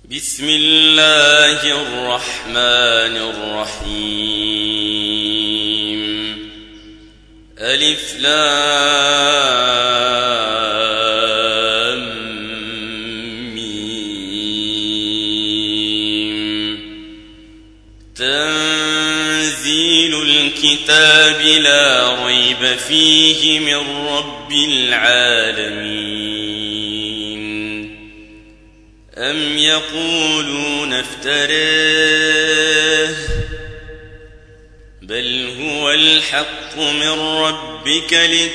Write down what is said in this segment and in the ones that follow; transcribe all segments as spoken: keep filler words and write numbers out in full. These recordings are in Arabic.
بسم الله الرحمن الرحيم. ألف لام ميم. تنزيل الكتاب لا ريب فيه من رب العالمين. أم يقولون افتراه بل هو الحق من ربك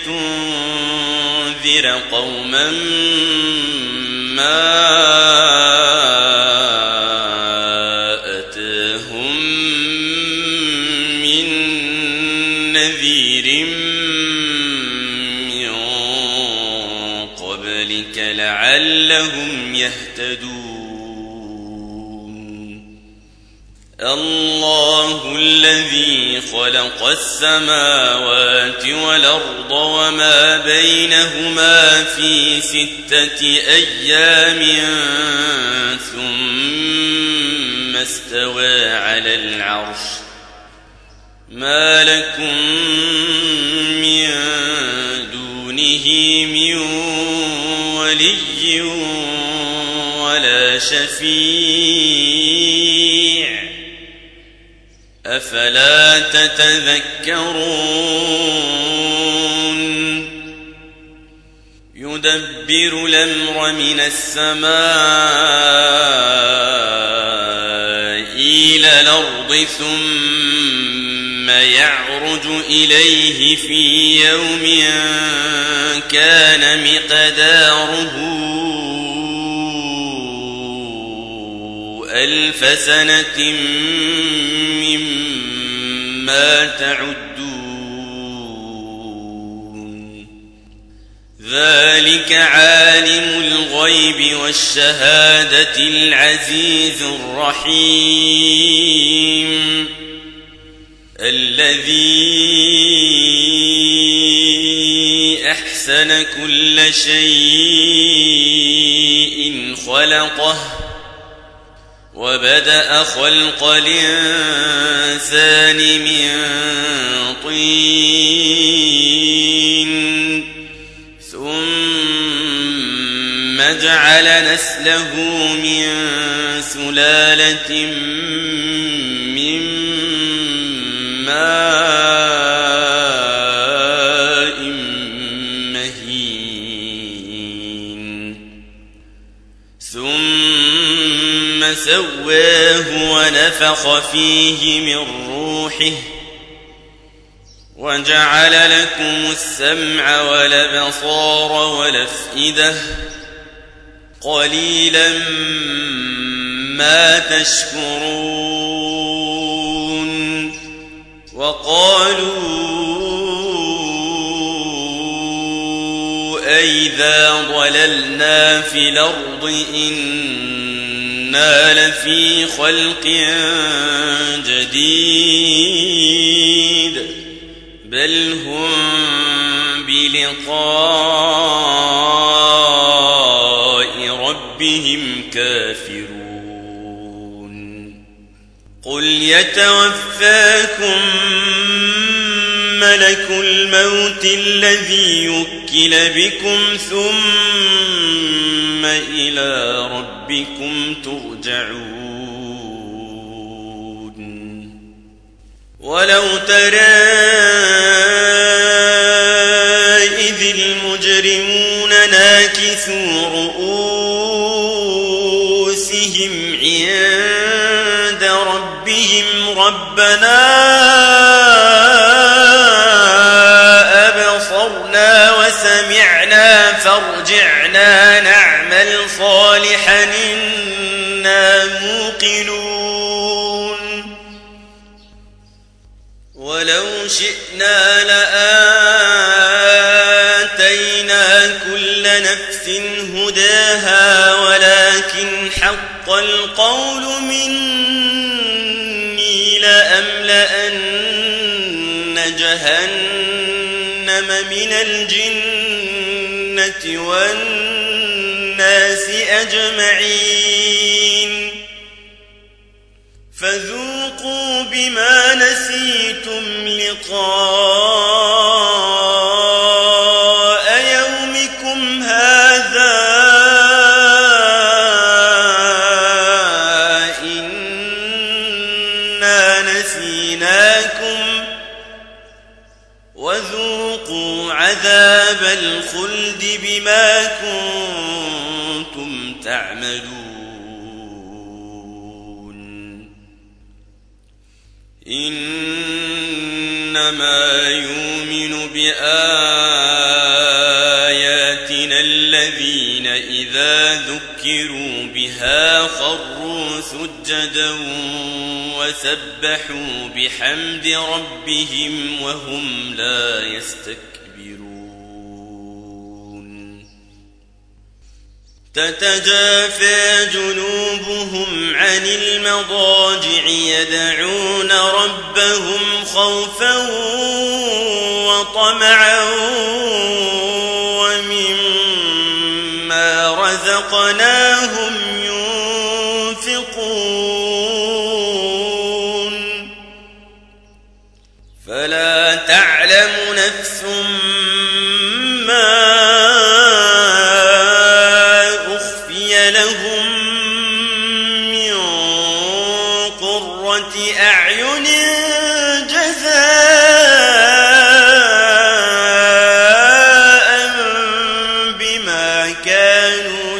لتنذر قوما ما أتاهم من نذير من قبلك لعلهم يهتدون. الله الذي خلق السماوات والأرض وما بينهما في ستة أيام ثم استوى على العرش. ما لكم من دونه من ولي ولا شفيع أفلا تتذكرون. يدبر الأمر من السماء إلى الأرض ثم يعرج إليه في يوم كان مقداره ألف سنة مما تعدون. ذلك عالم الغيب والشهادة العزيز الرحيم. الذي أحسن كل شيء خلقه وبدأ خلق الإنسان من طين ثم جعل نسله من سلالة من ماء مهين ثم سواه ونفخ فيه من روحه وجعل لكم السمع والأبصار والأفئدة قليلا ما تشكرون. وقالوا أئذا ضللنا في الأرض إنا لفي خلق جديد بل هم بلقاء ربهم كافرون. قل يتوفاكم ملك الموت الذي وكل بكم ثم إلى ربكم ترجعون. ولو ترى إذ المجرمون ناكثوا رؤوسهم عند ربهم ربنا أبصرنا وسمعنا فارجعنا نعمل صالحا إنا موقنون. ولو شئنا لآتينا كل نفس هداها ولكن حق القول مني لأملأن جهنم من الجنة والناس أجمعين. فذوقوا بما نسيتم لقاء يومكم هذا إنا نسيناكم وذوقوا عذاب الخلد بما كنتم تعملون إنما يؤمن بآياتنا الذين إذا ذكروا بها خروا سجدا وسبحوا بحمد ربهم وهم لا يستكبرون تتجافى جنوبهم عن المضاجع يدعون ربهم خوفا وطمعا ومما رزقناهم ينفقون فلا تعلم نفس ما لهم من قرة أعين جزاء بما كانوا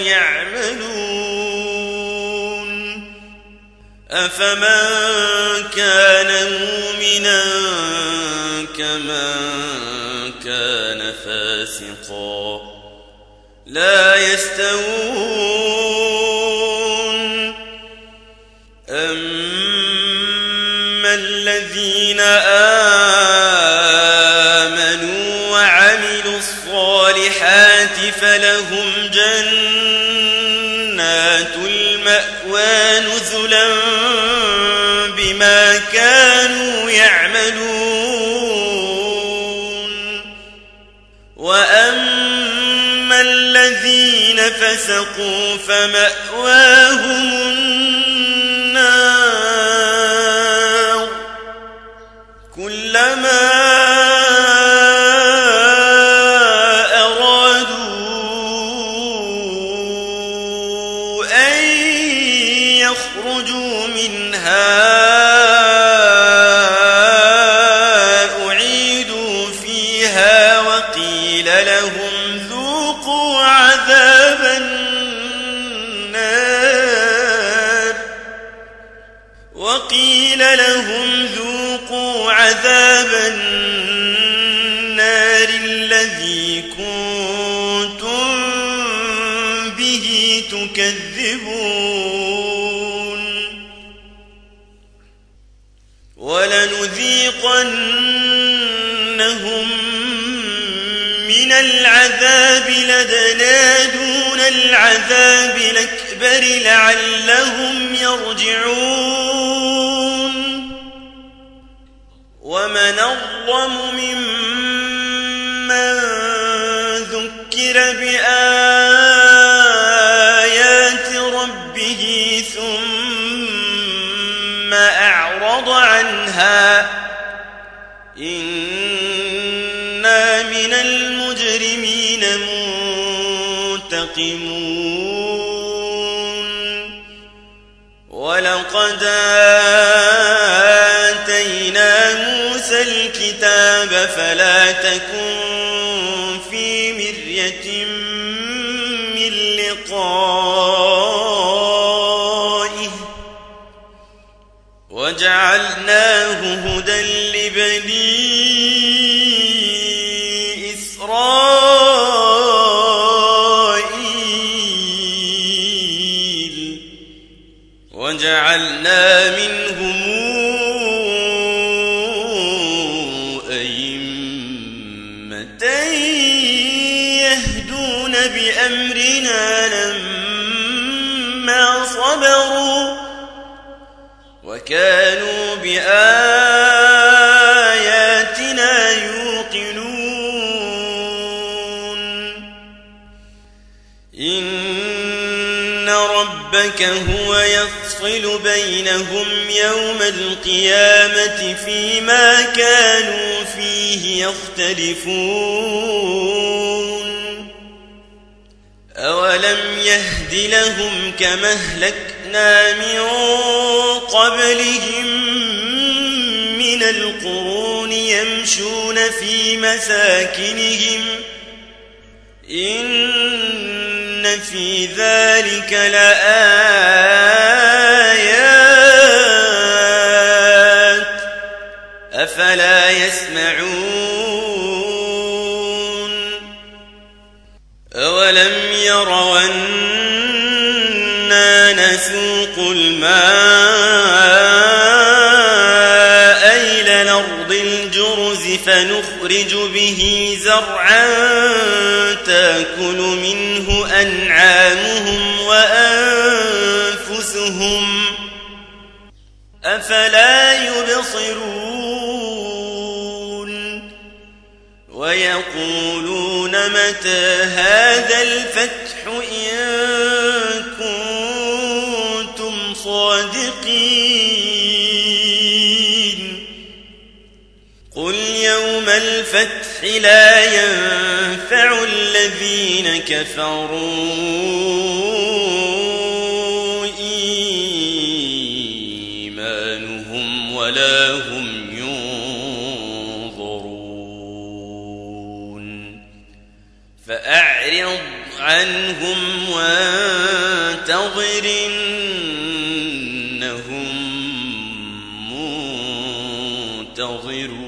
يعملون أفمن كان مؤمنا كمن كان فاسقا لا يستوون أما الذين آمنوا وعملوا الصالحات فلهم جنات المأوى نزلا بما كانوا يعملون وأما الذين فسقوا فمأواهم النار كلما أرادوا أن يخرجوا منها أعيدوا فيها وقيل لهم ذوقوا عذاب النار وقيل لهم ذوقوا عذاب النار الذي كنتم به تكذبون ولنذيقنهم من العذاب لدنا دون العذاب الأكبر لعلهم يرجعون ومن أظلم ممن ذكر بآيات ربه ثم أعرض عنها إنا من المجرمين منتقمون ولقد آتينا موسى الكتاب فلا تكن في مرية من لقائه وجعلناه هدى لبني إسرائيل وجعلنا منهم أئمة يهدون بأمرنا لما صبروا وكانوا بآياتنا يوقنون إن رب ربك هو يفصل بينهم يوم القيامة فيما كانوا فيه يختلفون أولم يهد لهم كما أهلكنا من قبلهم من القرون يمشون في مساكنهم إن في ذلك لآيات أفلا يسمعون أولم يروا أنا نسوق الماء إلى الأرض الجرز فنخرج به زرعا تأكل منه أنعامهم وأنفسهم أفلا يبصرون ويقولون متى هذا الفتح إن كنتم صادقين قل يوم الفتح لا ينفع الذين كفروا إيمانهم ولا هم ينظرون فأعرض عنهم وانتظر إنهم منتظرون